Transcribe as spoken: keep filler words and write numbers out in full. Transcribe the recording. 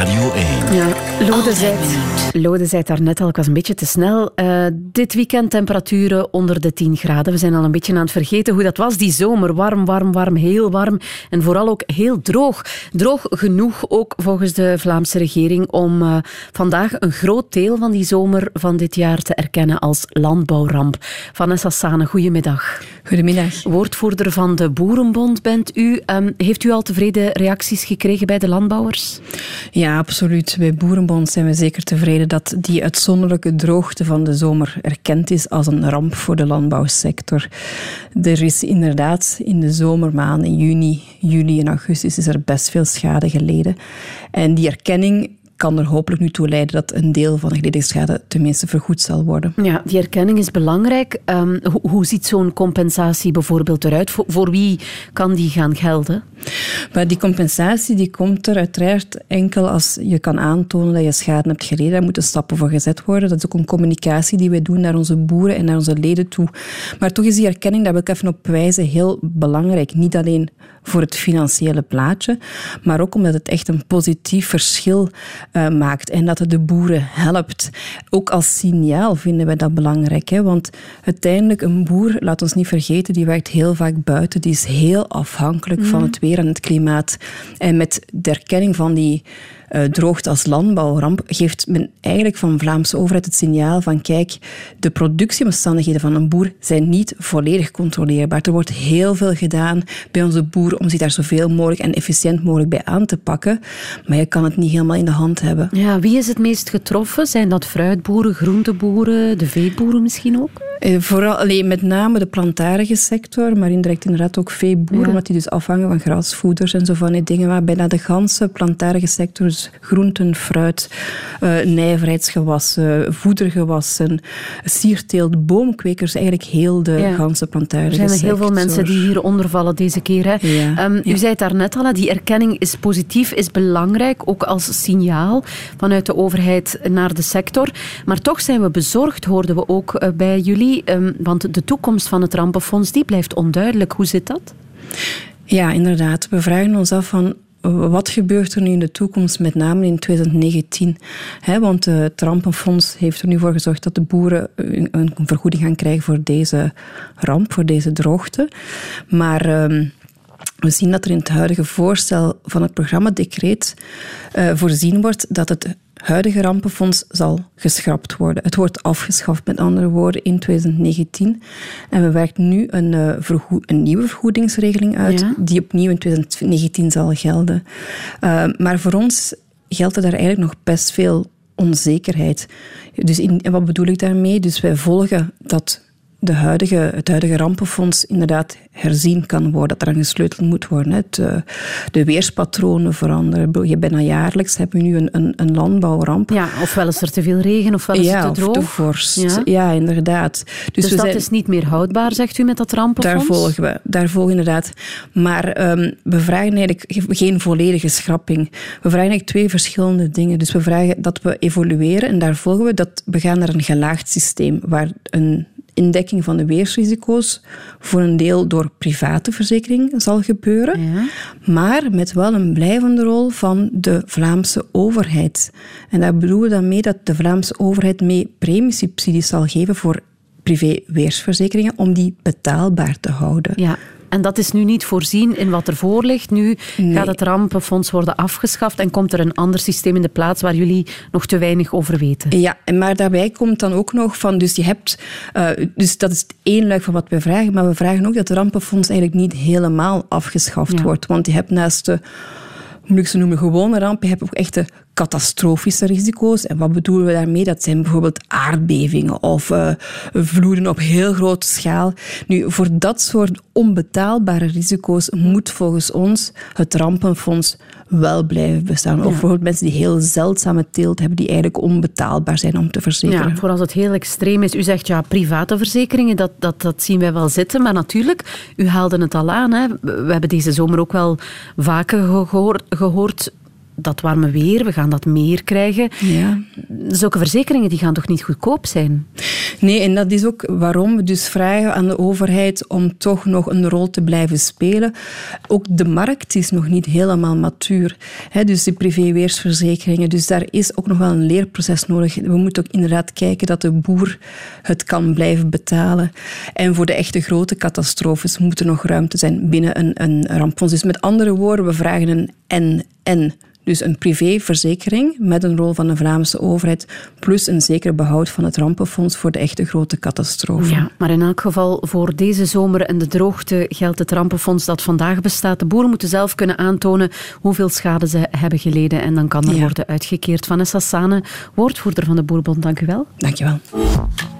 Radio één. Ja, Lode zei, Lode zei het daarnet al, ik was een beetje te snel. Uh, dit weekend temperaturen onder de tien graden. We zijn al een beetje aan het vergeten hoe dat was. Die zomer, warm, warm, warm, heel warm. En vooral ook heel droog. Droog genoeg ook volgens de Vlaamse regering om uh, vandaag een groot deel van die zomer van dit jaar te erkennen als landbouwramp. Vanessa Sane, goedemiddag. Goedemiddag. Woordvoerder van de Boerenbond bent u. Um, heeft u al tevreden reacties gekregen bij de landbouwers? Ja, absoluut. Bij Boerenbond zijn we zeker tevreden dat die uitzonderlijke droogte van de zomer erkend is als een ramp voor de landbouwsector. Er is inderdaad in de zomermaanden, in juni, juli en augustus, is er best veel schade geleden. En die erkenning kan er hopelijk nu toe leiden dat een deel van de geleden schade tenminste vergoed zal worden. Ja, die erkenning is belangrijk. Um, hoe, hoe ziet zo'n compensatie bijvoorbeeld eruit? Voor, voor wie kan die gaan gelden? Maar die compensatie die komt er uiteraard enkel als je kan aantonen dat je schade hebt geleden. Daar moeten stappen voor gezet worden. Dat is ook een communicatie die wij doen naar onze boeren en naar onze leden toe. Maar toch is die erkenning, daar wil ik even op wijzen, heel belangrijk. Niet alleen voor het financiële plaatje, maar ook omdat het echt een positief verschil uh, maakt en dat het de boeren helpt. Ook als signaal vinden wij dat belangrijk. Hè? Want uiteindelijk, een boer, laat ons niet vergeten, die werkt heel vaak buiten. Die is heel afhankelijk mm. van het weer en het klimaat. En met de erkenning van die Uh, droogte als landbouwramp, geeft men eigenlijk van de Vlaamse overheid het signaal van kijk, de productieomstandigheden van een boer zijn niet volledig controleerbaar. Er wordt heel veel gedaan bij onze boeren om zich daar zoveel mogelijk en efficiënt mogelijk bij aan te pakken, maar je kan het niet helemaal in de hand hebben. Ja, wie is het meest getroffen? Zijn dat fruitboeren, groenteboeren, de veeboeren misschien ook? Uh, vooral, alleen, met name de plantaardige sector, maar indirect inderdaad ook veeboeren, ja. Omdat die dus afhangen van grasvoeders en zo van die dingen, maar bijna de ganse plantaardige sector, dus groenten, fruit, uh, nijverheidsgewassen, voedergewassen, sierteelt, boomkwekers, eigenlijk heel de ja. ganse plantaardige sector. Er zijn er heel veel mensen die hieronder vallen deze keer. Hè. Ja. Um, u ja. zei het daarnet al, die erkenning is positief, is belangrijk, ook als signaal vanuit de overheid naar de sector. Maar toch zijn we bezorgd, hoorden we ook uh, bij jullie. Um, want de toekomst van het rampenfonds die blijft onduidelijk. Hoe zit dat? Ja, inderdaad. We vragen ons af van wat gebeurt er nu in de toekomst, met name in twintig negentien? He, want het rampenfonds heeft er nu voor gezorgd dat de boeren een vergoeding gaan krijgen voor deze ramp, voor deze droogte. Maar Um, we zien dat er in het huidige voorstel van het programmadecreet uh, voorzien wordt dat het huidige rampenfonds zal geschrapt worden. Het wordt afgeschaft, met andere woorden, in twintig negentien. En we werken nu een, uh, vergoed, een nieuwe vergoedingsregeling uit, ja. die opnieuw in twintig negentien zal gelden. Uh, maar voor ons geldt er daar eigenlijk nog best veel onzekerheid. Dus in, en wat bedoel ik daarmee? Dus wij volgen dat de huidige, het huidige rampenfonds inderdaad herzien kan worden, dat er aan gesleuteld moet worden. Het, uh, de weerspatronen veranderen. Je bijna jaarlijks hebben we nu een, een, een landbouwramp. Ja, ofwel is er te veel regen, ofwel is ja, het te droog. Of te vorst. Ja, ja inderdaad. Dus, dus we dat zijn, is niet meer houdbaar, zegt u, met dat rampenfonds? Daar volgen we. Daar volgen we inderdaad. Maar um, we vragen eigenlijk geen volledige schrapping. We vragen eigenlijk twee verschillende dingen. Dus we vragen dat we evolueren en daar volgen we dat we gaan naar een gelaagd systeem waar een indekking van de weersrisico's voor een deel door private verzekering zal gebeuren, ja. maar met wel een blijvende rol van de Vlaamse overheid. En daar bedoelen we dan mee dat de Vlaamse overheid mee premiesubsidies zal geven voor privé-weersverzekeringen om die betaalbaar te houden. Ja. En dat is nu niet voorzien in wat er voor ligt. Nu nee. gaat het rampenfonds worden afgeschaft en komt er een ander systeem in de plaats waar jullie nog te weinig over weten. Ja, maar daarbij komt dan ook nog van, dus je hebt, uh, dus dat is het één luik van wat we vragen, maar we vragen ook dat het rampenfonds eigenlijk niet helemaal afgeschaft ja. wordt. Want je hebt naast de, hoe moet ik ze noemen, gewone ramp, je hebt ook echte catastrofische risico's. En wat bedoelen we daarmee? Dat zijn bijvoorbeeld aardbevingen of uh, vloeden op heel grote schaal. Nu, voor dat soort onbetaalbare risico's moet volgens ons het rampenfonds wel blijven bestaan. Of ja. bijvoorbeeld mensen die heel zeldzame teelt hebben, die eigenlijk onbetaalbaar zijn om te verzekeren. Ja, voor als het heel extreem is. U zegt, ja, private verzekeringen, dat, dat, dat zien wij wel zitten. Maar natuurlijk, u haalde het al aan. Hè. We hebben deze zomer ook wel vaker gehoord, gehoord dat warme weer, we gaan dat meer krijgen. Ja. Zulke verzekeringen die gaan toch niet goedkoop zijn? Nee, en dat is ook waarom we dus vragen aan de overheid om toch nog een rol te blijven spelen. Ook de markt is nog niet helemaal matuur. He, dus die privé-weersverzekeringen. Dus daar is ook nog wel een leerproces nodig. We moeten ook inderdaad kijken dat de boer het kan blijven betalen. En voor de echte grote catastrofes moet er nog ruimte zijn binnen een, een rampfonds. Dus met andere woorden, we vragen een en-en. Dus een privéverzekering met een rol van de Vlaamse overheid plus een zeker behoud van het rampenfonds voor de echte grote catastrofen. Ja, maar in elk geval voor deze zomer en de droogte geldt het rampenfonds dat vandaag bestaat. De boeren moeten zelf kunnen aantonen hoeveel schade ze hebben geleden en dan kan er ja. worden uitgekeerd. Vanessa Sane, woordvoerder van de Boerenbond, dank u wel. Dank je wel.